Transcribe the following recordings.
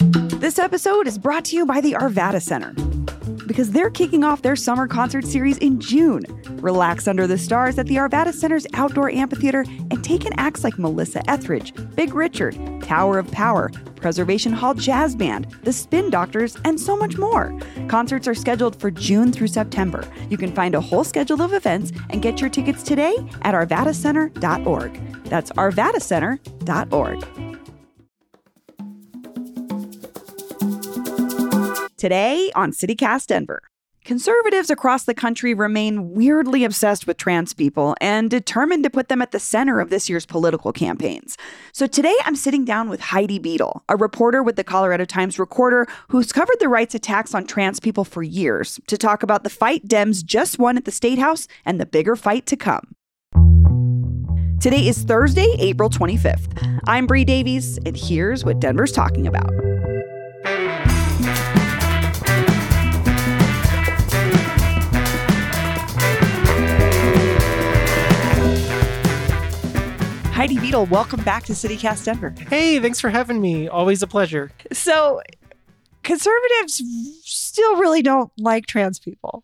This episode is brought to you by the Arvada Center, because they're kicking off their summer concert series in June. Relax under the stars at the Arvada Center's outdoor amphitheater and take in acts like Melissa Etheridge, Big Richard, Tower of Power, Preservation Hall Jazz Band, The Spin Doctors, and so much more. Concerts are scheduled for June through September. You can find a whole schedule of events and get your tickets today at arvadacenter.org. That's arvadacenter.org. Today on CityCast Denver, conservatives across the country remain weirdly obsessed with trans people and determined to put them at the center of this year's political campaigns. So today I'm sitting down with Heidi Beadle, a reporter with the Colorado Times-Recorder who's covered the rights attacks on trans people for years, to talk about the fight Dems just won at the State House and the bigger fight to come. Today is Thursday, April 25th. I'm Bree Davies, and here's what Denver's talking about. Heidi Beadle, welcome back to CityCast Denver. Hey, thanks for having me. Always a pleasure. So, conservatives still really don't like trans people.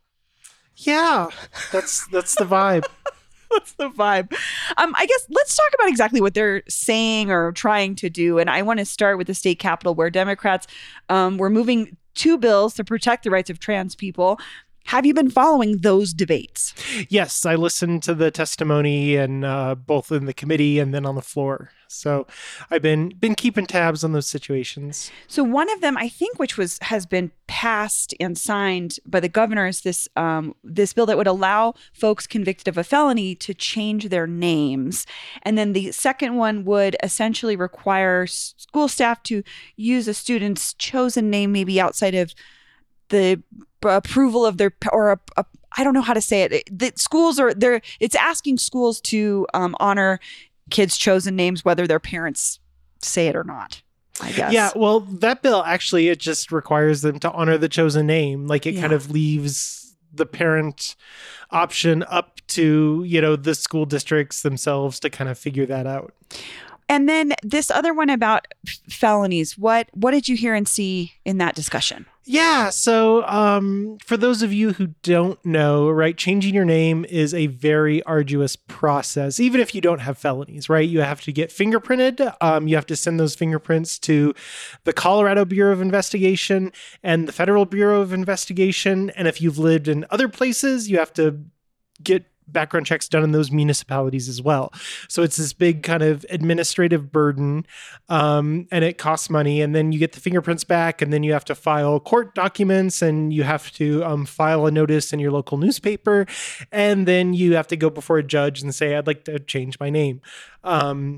Yeah, that's the vibe. That's the vibe. I guess let's talk about exactly what they're saying or trying to do. And I want to start with the state capitol, where Democrats were moving two bills to protect the rights of trans people. Have you been following those debates? Yes, I listened to the testimony and both in the committee and then on the floor. So I've been keeping tabs on those situations. So one of them, I think, which has been passed and signed by the governor, is this bill that would allow folks convicted of a felony to change their names. And then the second one would essentially require school staff to use a student's chosen name, maybe outside of the approval of their, or I don't know how to say it. The schools are there. It's asking schools to honor kids' chosen names, whether their parents say it or not, I guess. Yeah, well, that bill actually, it just requires them to honor the chosen name. Like it kind of leaves the parent option up to, the school districts themselves to kind of figure that out. And then this other one about felonies, what did you hear and see in that discussion? Yeah. So for those of you who don't know, right, changing your name is a very arduous process, even if you don't have felonies, right? You have to get fingerprinted. You have to send those fingerprints to the Colorado Bureau of Investigation and the Federal Bureau of Investigation. And if you've lived in other places, you have to get background checks done in those municipalities as well. So it's this big kind of administrative burden, and it costs money. And then you get the fingerprints back, and then you have to file court documents, and you have to file a notice in your local newspaper. And then you have to go before a judge and say, I'd like to change my name. And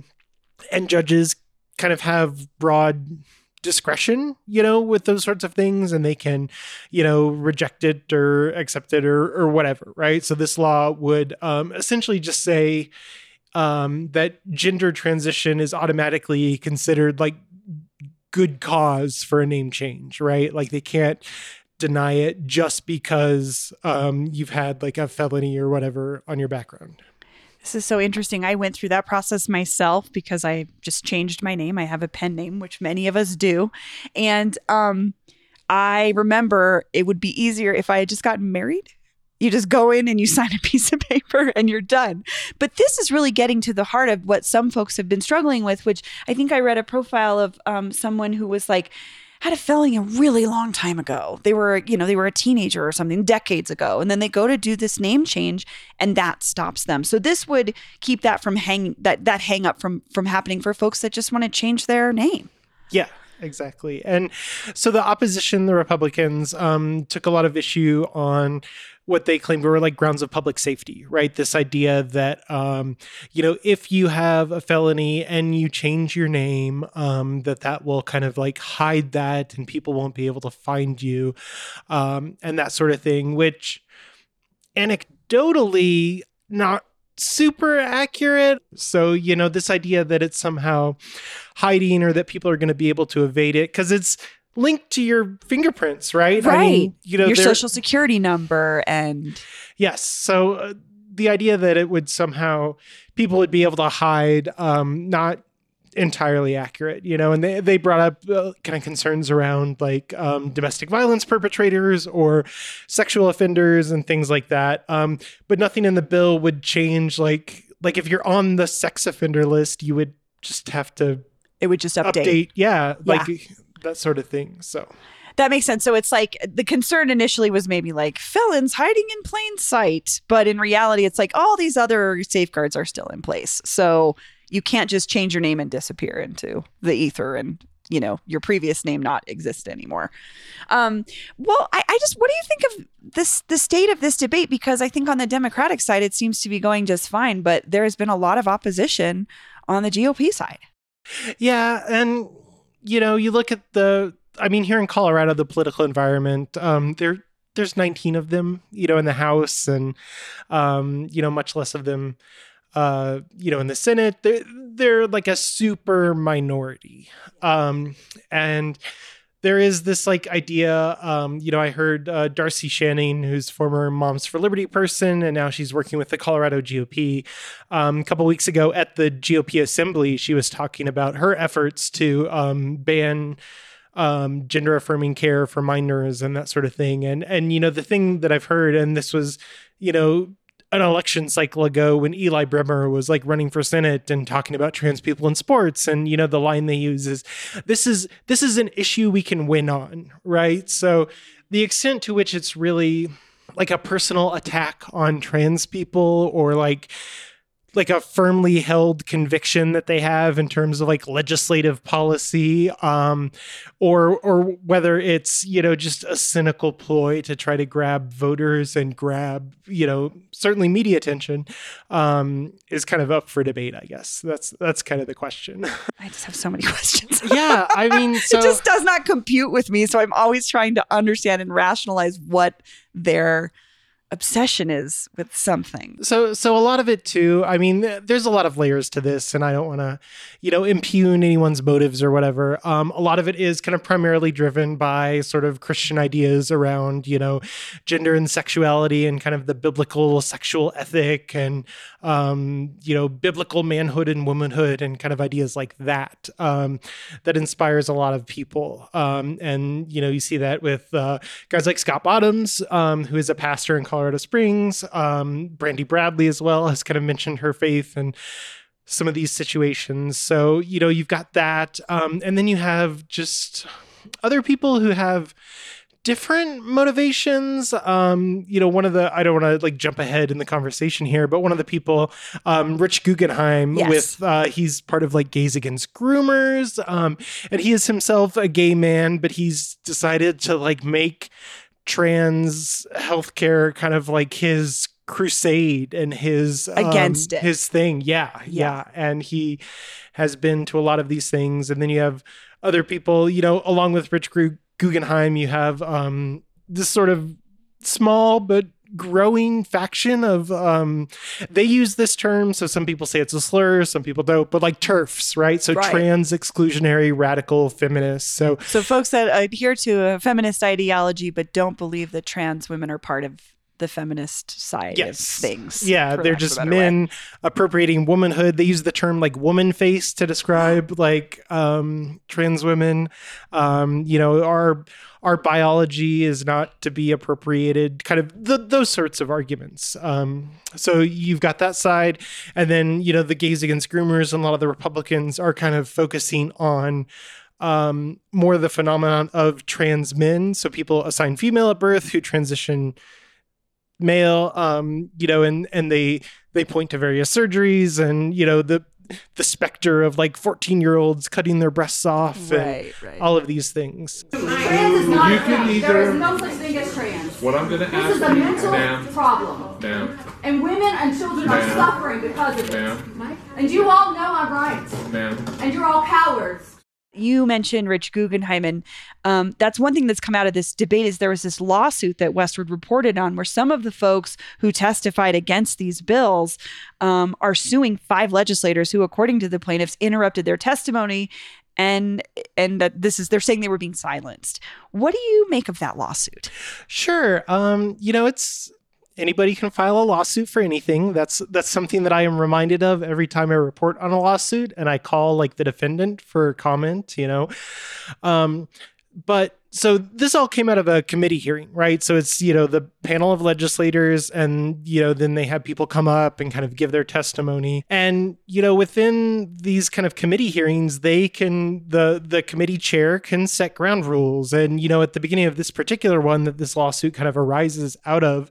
judges kind of have broad discretion, with those sorts of things, and they can, reject it or accept it or whatever, right? So this law would essentially just say that gender transition is automatically considered like good cause for a name change, right? Like they can't deny it just because you've had like a felony or whatever on your background. This is so interesting. I went through that process myself because I just changed my name. I have a pen name, which many of us do. And I remember it would be easier if I had just gotten married. You just go in and you sign a piece of paper and you're done. But this is really getting to the heart of what some folks have been struggling with, which I think I read a profile of someone who was like, had a felony a really long time ago. They were a teenager or something decades ago. And then they go to do this name change and that stops them. So this would keep that from hang up from happening for folks that just want to change their name. Yeah, exactly. And so the opposition, the Republicans, took a lot of issue on what they claimed were like grounds of public safety, right? This idea that, if you have a felony and you change your name, that will kind of like hide that and people won't be able to find you, and that sort of thing, which anecdotally, not super accurate. So, this idea that it's somehow hiding or that people are going to be able to evade it because it's linked to your fingerprints, right? Right. I mean, your social security number and... Yes. So the idea that it would somehow, people would be able to hide, not entirely accurate, and they brought up kind of concerns around like domestic violence perpetrators or sexual offenders and things like that. But nothing in the bill would change. Like if you're on the sex offender list, you would just have to. It would just update. Like that sort of thing. So. That makes sense. So it's like the concern initially was maybe like felons hiding in plain sight. But in reality, it's like all these other safeguards are still in place. So you can't just change your name and disappear into the ether and, your previous name not exist anymore. Well, I just, what do you think of the state of this debate? Because I think on the Democratic side, it seems to be going just fine. But there has been a lot of opposition on the GOP side. Yeah. And, you look at here in Colorado, the political environment, there's 19 of them, in the House and, much less of them, in the Senate. They're like a super minority. And there is this like idea, I heard Darcy Shanning, who's former Moms for Liberty person, and now she's working with the Colorado GOP. A couple weeks ago at the GOP Assembly, she was talking about her efforts to ban gender affirming care for minors and that sort of thing. And the thing that I've heard, and this was, an election cycle ago when Eli Bremer was like running for Senate and talking about trans people in sports. And, the line they use is, this is an issue we can win on, right? So the extent to which it's really like a personal attack on trans people or like a firmly held conviction that they have in terms of like legislative policy, or whether it's, just a cynical ploy to try to grab voters and grab, certainly media attention, is kind of up for debate, I guess. That's kind of the question. I just have so many questions. Yeah. So it just does not compute with me. So I'm always trying to understand and rationalize what their obsession is with something. So a lot of it too, there's a lot of layers to this, and I don't want to, impugn anyone's motives or whatever. A lot of it is kind of primarily driven by sort of Christian ideas around, gender and sexuality and kind of the biblical sexual ethic and, biblical manhood and womanhood and kind of ideas like that, that inspires a lot of people. And, you see that with guys like Scott Bottoms, who is a pastor in Colorado Springs. Brandy Bradley as well has kind of mentioned her faith and some of these situations. So, you've got that. And then you have just other people who have different motivations. One of the, I don't want to like jump ahead in the conversation here, but one of the people, Rich Guggenheim, yes. with, he's part of like Gays Against Groomers. And he is himself a gay man, but he's decided to like make trans healthcare kind of like his crusade and his against it, his thing. Yeah. And he has been to a lot of these things. And then you have other people, along with Rich Guggenheim, you have this sort of small but growing faction of they use this term, so some people say it's a slur, some people don't, but like TERFs, right? So trans exclusionary radical feminists. So folks that adhere to a feminist ideology but don't believe that trans women are part of the feminist side of things. Yeah, they're just men appropriating womanhood. They use the term like woman face to describe like trans women. Our biology is not to be appropriated, kind of those sorts of arguments. So you've got that side. And then, the Gays Against Groomers and a lot of the Republicans are kind of focusing on more of the phenomenon of trans men. So people assigned female at birth who transition male, and they point to various surgeries and, the specter of like 14-year-olds cutting their breasts off and all of these things. Trans is not there is no such thing as trans. What I'm going to ask This is a mental problem. Ma'am. And women and children are suffering because of it. Ma'am. And you all know I'm right. Ma'am. And you're all cowards. You mentioned Rich Guggenheim, and that's one thing that's come out of this debate is there was this lawsuit that Westword reported on where some of the folks who testified against these bills are suing 5 legislators who, according to the plaintiffs, interrupted their testimony, and that they're saying they were being silenced. What do you make of that lawsuit? Sure. anybody can file a lawsuit for anything. That's something that I am reminded of every time I report on a lawsuit and I call like the defendant for comment, But so this all came out of a committee hearing, right? So it's, the panel of legislators and, then they have people come up and kind of give their testimony. And, within these kind of committee hearings, the committee chair can set ground rules. And, at the beginning of this particular one that this lawsuit kind of arises out of,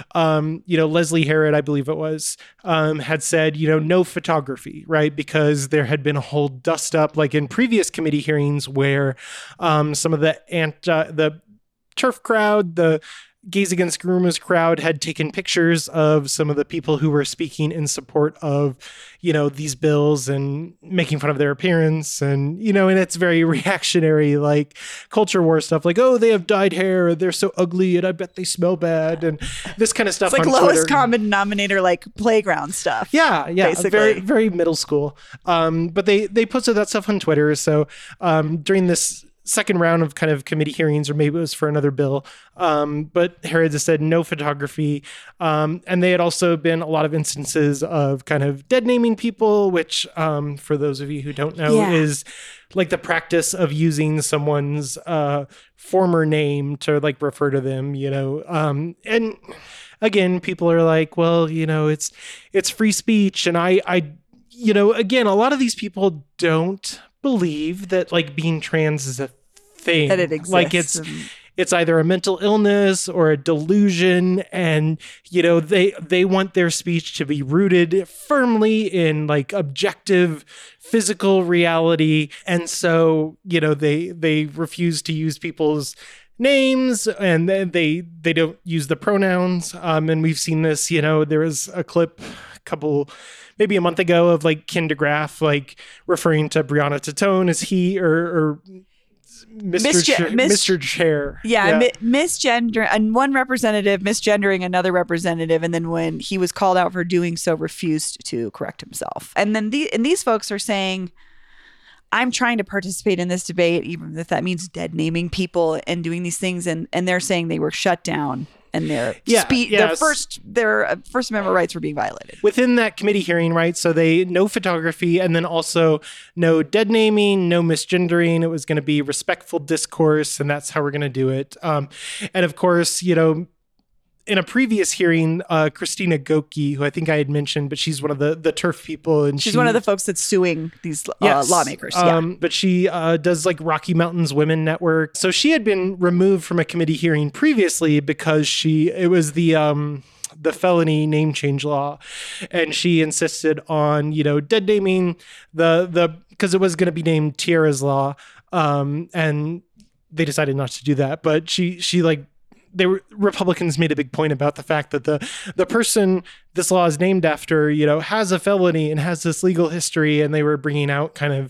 Leslie Herod, I believe it was, had said, no photography, right? Because there had been a whole dust up like in previous committee hearings where some of the turf crowd, the Gays Against Groomers crowd had taken pictures of some of the people who were speaking in support of, these bills and making fun of their appearance. And, and it's very reactionary, like culture war stuff like, oh, they have dyed hair. They're so ugly and I bet they smell bad. And this kind of stuff. It's like on lowest Twitter. common denominator, like playground stuff. Yeah. Basically. Very, very middle school. But they posted that stuff on Twitter. So during this second round of kind of committee hearings, or maybe it was for another bill. But Herod has said no photography. And they had also been a lot of instances of kind of dead naming people, which for those of you who don't know is like the practice of using someone's former name to like refer to them, and again, people are like, well, it's free speech. And I again, a lot of these people don't believe that like being trans is a thing, that it exists. Like it's either a mental illness or a delusion, and they want their speech to be rooted firmly in like objective physical reality, and so they refuse to use people's names, and they don't use the pronouns, and we've seen this. There was a clip maybe a month ago of like Ken DeGraff like referring to Breonna Tattone as he or Mr. Chair. Yeah. Misgender, and one representative misgendering another representative, and then when he was called out for doing so, refused to correct himself. And then these folks are saying, I'm trying to participate in this debate, even if that means dead naming people and doing these things, and they're saying they were shut down. And their First Amendment rights were being violated within that committee hearing, right? So no photography, and then also no dead naming, no misgendering. It was going to be respectful discourse, and that's how we're going to do it. And of course, in a previous hearing, Christina Goki, who I think I had mentioned, but she's one of the turf people, and she's one of the folks that's suing these lawmakers. But she does like Rocky Mountains Women Network. So she had been removed from a committee hearing previously because it was the felony name change law, and she insisted on dead naming because it was going to be named Tierra's Law, and they decided not to do that. But she Republicans made a big point about the fact that the person this law is named after, has a felony and has this legal history, and they were bringing out kind of,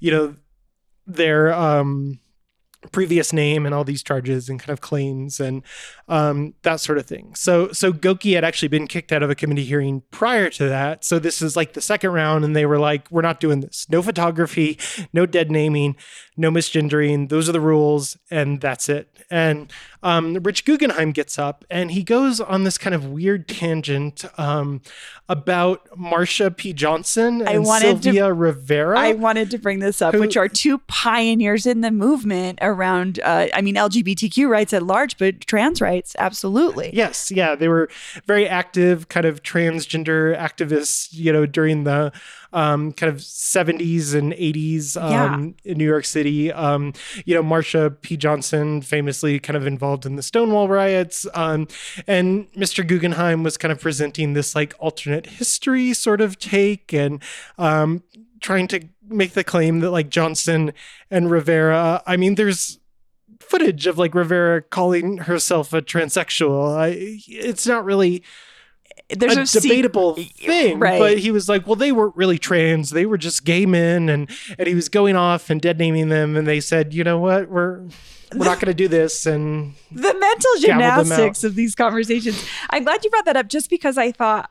their previous name and all these charges and kind of claims and that sort of thing. So Goki had actually been kicked out of a committee hearing prior to that. So this is like the second round, and they were like, we're not doing this. No photography, no dead naming, no misgendering. Those are the rules, and that's it. And Rich Guggenheim gets up and he goes on this kind of weird tangent about Marsha P. Johnson and Sylvia Rivera. I wanted to bring this up, which are two pioneers in the movement around, LGBTQ rights at large, but trans rights, absolutely. Yes, yeah. They were very active kind of transgender activists, during the kind of 70s and 80s in New York City. Marsha P. Johnson famously kind of involved in the Stonewall riots. And Mr. Guggenheim was kind of presenting this like alternate history sort of take, and trying to make the claim that like Johnson and Rivera, there's footage of like Rivera calling herself a transsexual. It's not really there's a debatable thing, right? But he was like, well, they weren't really trans, they were just gay men, and he was going off and dead naming them, and they said, you know what, we're not going to do this. And the mental gymnastics of these conversations. I'm glad you brought that up, just because I thought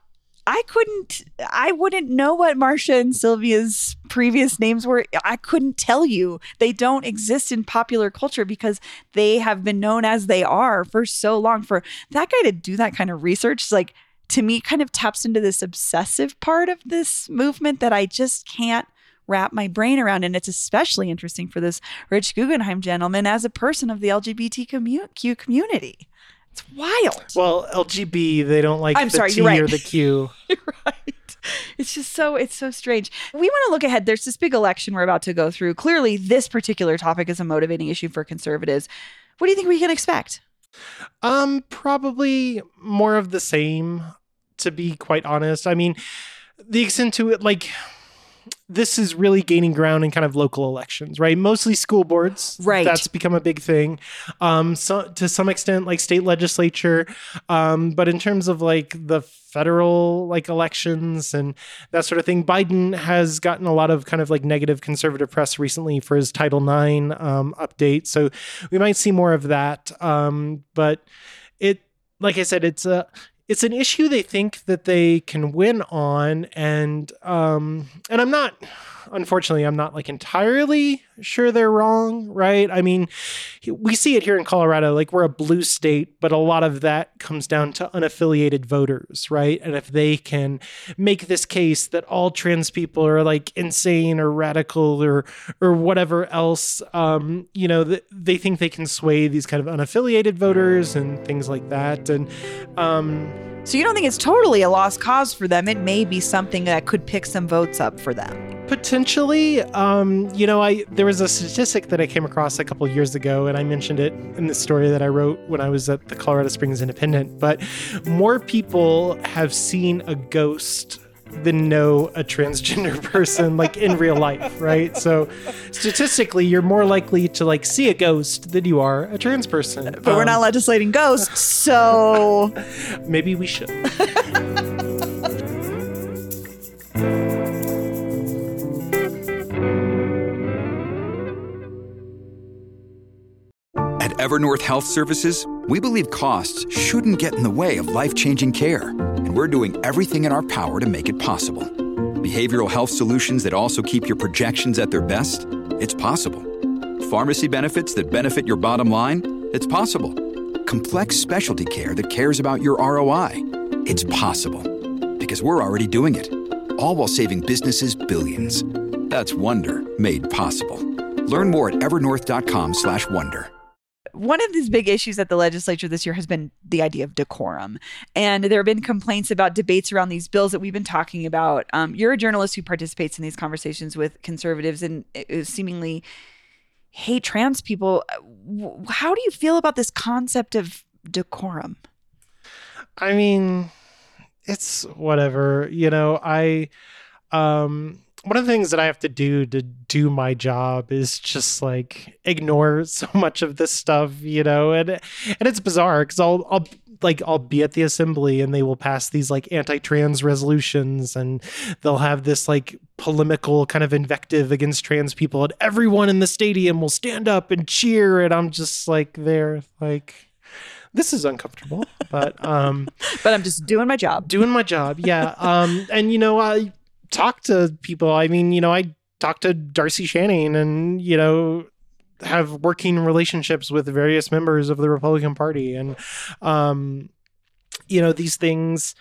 I wouldn't know what Marcia and Sylvia's previous names were. I couldn't tell you. They don't exist in popular culture because they have been known as they are for so long. For that guy to do that kind of research, like, to me, kind of taps into this obsessive part of this movement that I just can't wrap my brain around. And it's especially interesting for this Rich Guggenheim gentleman as a person of the LGBTQ community. It's wild. Well, LGB, they don't like the T right. or the Q. You're right. It's so strange. We want to look ahead. There's this big election we're about to go through. Clearly, this particular topic is a motivating issue for conservatives. What do you think we can expect? Probably more of the same, to be quite honest. I mean, the extent to it, like, this is really gaining ground in kind of local elections, right? Mostly school boards. Right. That's become a big thing. So to some extent, like state legislature. But in terms of like the federal like elections and that sort of thing, Biden has gotten a lot of kind of like negative conservative press recently for his Title IX update. So we might see more of that. But like I said, it's an issue they think that they can win on. And I'm not like entirely sure they're wrong, right? I mean, we see it here in Colorado, like we're a blue state, but a lot of that comes down to unaffiliated voters, right? And if they can make this case that all trans people are like insane or radical or whatever else, they think they can sway these kind of unaffiliated voters and things like that. And, so you don't think it's totally a lost cause for them? It may be something that could pick some votes up for them. Potentially. There was a statistic that I came across a couple of years ago, and I mentioned it in the story that I wrote when I was at the Colorado Springs Independent, but more people have seen a ghost than know a transgender person like in real life, right? So statistically, you're more likely to like see a ghost than you are a trans person. But we're not legislating ghosts, so maybe we should. At Evernorth Health Services, we believe costs shouldn't get in the way of life-changing care, and we're doing everything in our power to make it possible. Behavioral health solutions that also keep your projections at their best? It's possible. Pharmacy benefits that benefit your bottom line? It's possible. Complex specialty care that cares about your ROI? It's possible. Because we're already doing it. All while saving businesses billions. That's Wonder made possible. Learn more at evernorth.com/wonder. One of these big issues at the legislature this year has been the idea of decorum. And there have been complaints about debates around these bills that we've been talking about. You're a journalist who participates in these conversations with conservatives and seemingly hate trans people. How do you feel about this concept of decorum? I mean, it's whatever. One of the things that I have to do my job is just like ignore so much of this stuff, and it's bizarre because I'll be at the assembly and they will pass these like anti-trans resolutions and they'll have this like polemical kind of invective against trans people and everyone in the stadium will stand up and cheer and I'm just like there like this is uncomfortable, but I'm just doing my job. Yeah. I talk to people. I mean, I talk to Darcy Shannon and, have working relationships with various members of the Republican Party. And, these things,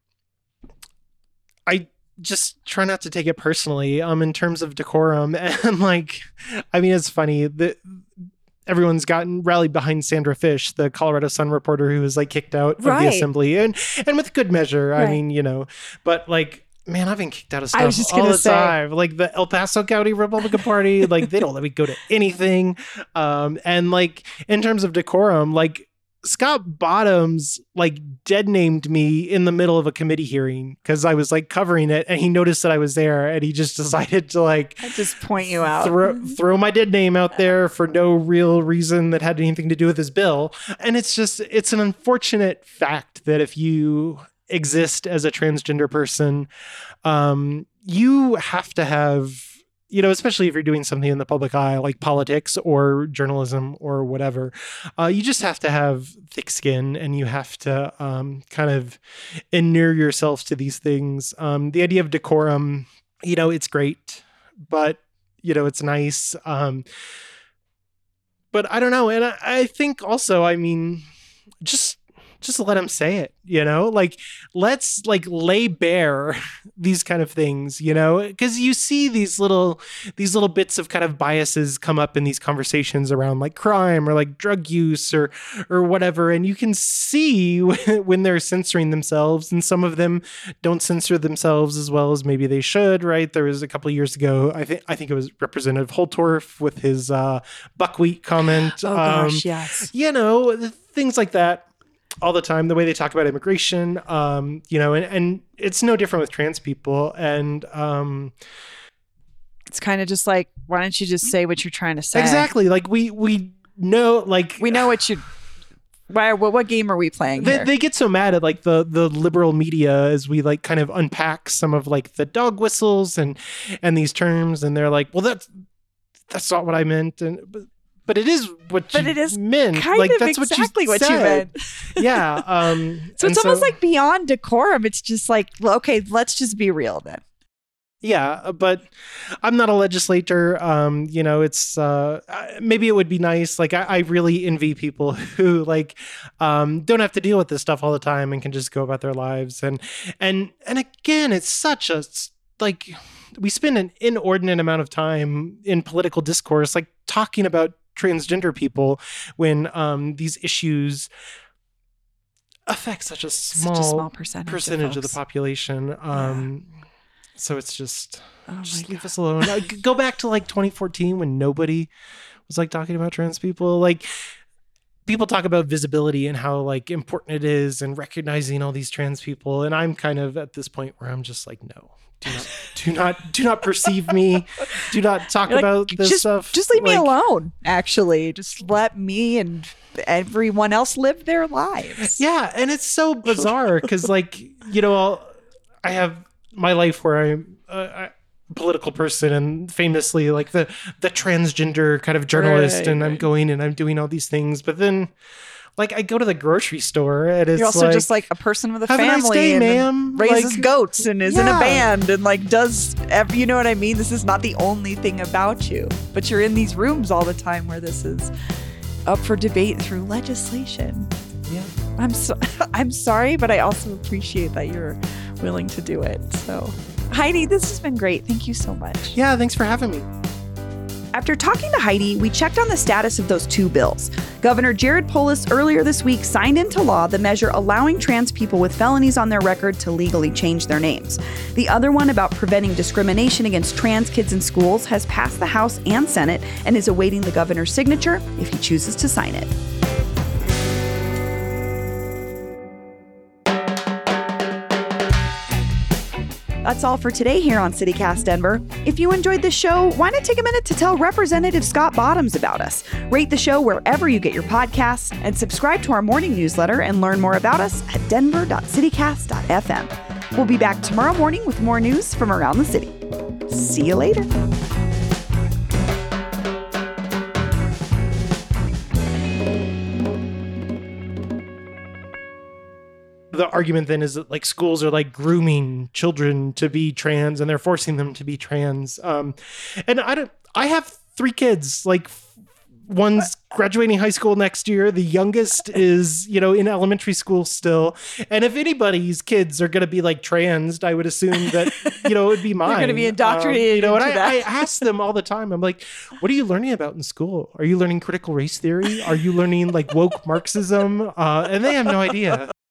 I just try not to take it personally, in terms of decorum. And like, I mean, it's funny that everyone's rallied behind Sandra Fish, the Colorado Sun reporter who was like kicked out of the assembly and with good measure. Right. I mean, but like, man, I've been kicked out of stuff all the time. Like the El Paso County Republican Party, like they don't let me go to anything. And like in terms of decorum, like Scott Bottoms like dead named me in the middle of a committee hearing because I was like covering it and he noticed that I was there and he just decided to like just point you out, throw my dead name out there for no real reason that had anything to do with his bill. And it's an unfortunate fact that if you exist as a transgender person, you have to have especially if you're doing something in the public eye, like politics or journalism or whatever, you just have to have thick skin, and you have to kind of inure yourself to these things. The idea of decorum, it's great, but, it's nice. But I don't know. And I think also, just let him say it, like, let's like lay bare these kind of things, because you see these little bits of kind of biases come up in these conversations around like crime or like drug use or whatever. And you can see when they're censoring themselves, and some of them don't censor themselves as well as maybe they should. Right. There was a couple of years ago, I think it was Representative Holtorf with his buckwheat comment. Oh gosh, yes. Things like that. All the time, the way they talk about immigration, and it's no different with trans people. And it's kind of just like, why don't you just say what you're trying to say? Exactly. Like we know, like we know what game are we playing here? They get so mad at like the liberal media as we like kind of unpack some of like the dog whistles and these terms, and they're like, well, that's not what I meant, but it is what you meant. Kind like, of that's exactly what you meant. Yeah. So it's almost like beyond decorum. It's just like, well, okay, let's just be real then. Yeah, but I'm not a legislator. It's maybe it would be nice. Like I really envy people who like don't have to deal with this stuff all the time and can just go about their lives. And again, it's such a like we spend an inordinate amount of time in political discourse, like talking about transgender people when these issues affect such a small percentage of the population. So it's just leave us alone. Go back to like 2014 when nobody was like talking about trans people. Like people talk about visibility and how like important it is and recognizing all these trans people. And I'm kind of at this point where I'm just like, no. Do not perceive me. Do not talk about this stuff. Just leave me alone. Actually, just let me and everyone else live their lives. Yeah, and it's so bizarre because, like, I have my life where I'm a political person and famously like the transgender kind of journalist, and I'm going and I'm doing all these things, but then. Like I go to the grocery store and it's you're also just like a person with a family, nice day, ma'am. Raises goats and is in a band and like does, you know what I mean? This is not the only thing about you, but you're in these rooms all the time where this is up for debate through legislation. Yeah, I'm sorry, but I also appreciate that you're willing to do it. So, Heidi, this has been great. Thank you so much. Yeah, thanks for having me. After talking to Heidi, we checked on the status of those two bills. Governor Jared Polis earlier this week signed into law the measure allowing trans people with felonies on their record to legally change their names. The other one about preventing discrimination against trans kids in schools has passed the House and Senate and is awaiting the governor's signature if he chooses to sign it. That's all for today here on CityCast Denver. If you enjoyed this show, why not take a minute to tell Representative Scott Bottoms about us? Rate the show wherever you get your podcasts and subscribe to our morning newsletter and learn more about us at denver.citycast.fm. We'll be back tomorrow morning with more news from around the city. See you later. The argument then is that like schools are like grooming children to be trans and they're forcing them to be trans. And I have 3 kids, like one's graduating high school next year. The youngest is, in elementary school still. And if anybody's kids are going to be like trans, I would assume that, it would be mine. They're going to be indoctrinated. And I ask them all the time, I'm like, what are you learning about in school? Are you learning critical race theory? Are you learning like woke Marxism? And they have no idea.